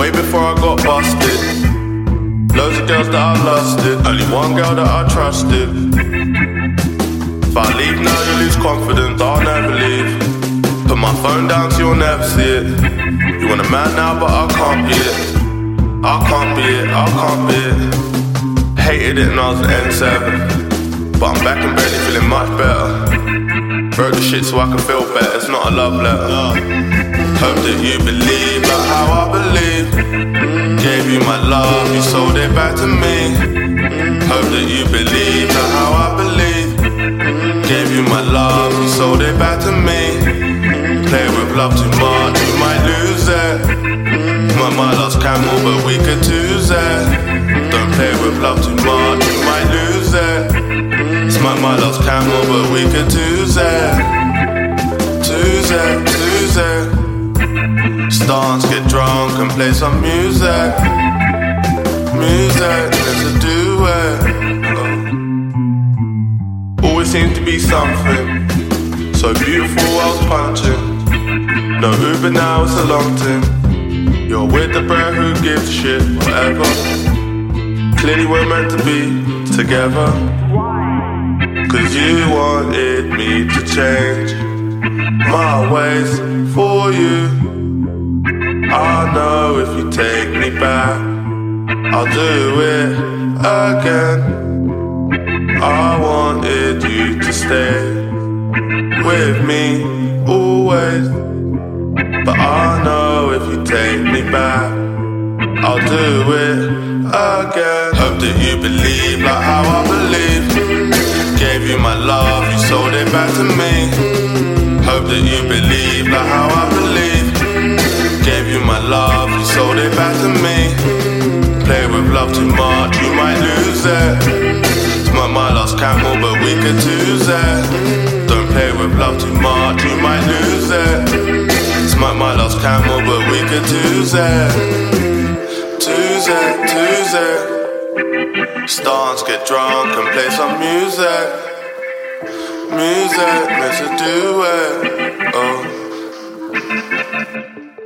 way before I got busted. Loads of girls that I lusted, only one girl that I trusted. If I leave now, you lose confidence, I'll never leave. Put my phone down so you'll never see it. You want a man now, but I can't be it. I can't be it, I can't be it. Hated it when I was an N7, but I'm back in bed feeling much better. Wrote the shit so I can feel better, it's not a love letter. Hope that you believe like how I believe. Gave you my love, you sold it back to me. Hope that you believe like how I believe. Gave you my love, you sold it back to me. Play with love too much, you might lose it. My lost camel, but we could choose it. Don't play with love too much, you might lose it. Smoke my lost camel, but we could choose it. Choose it, choose it. Dance, get drunk and play some music. Music, let's do it. Always seems to be something. So beautiful, I was punching. No Uber now, it's a long thing. You're with the bro who gives a shit, whatever. Clearly we're meant to be together. Cause you wanted me to change my ways for you. I know if you take me back, I'll do it again. I wanted you to stay with me always, but I know if you take me back, I'll do it again. Hope that you believe like how I believe. Gave you my love, you sold it back to me. Hope that you believe like how I believe. Gave you my love, you sold it back to me. Play with love too much, you might lose it. Smoke my lost camel, but we could choose it. Don't play with love too much, you might lose it. Smoke my lost camel, but we could choose it. Choose it, choose it. Dance, get drunk and play some music. Music, let's do it. Oh.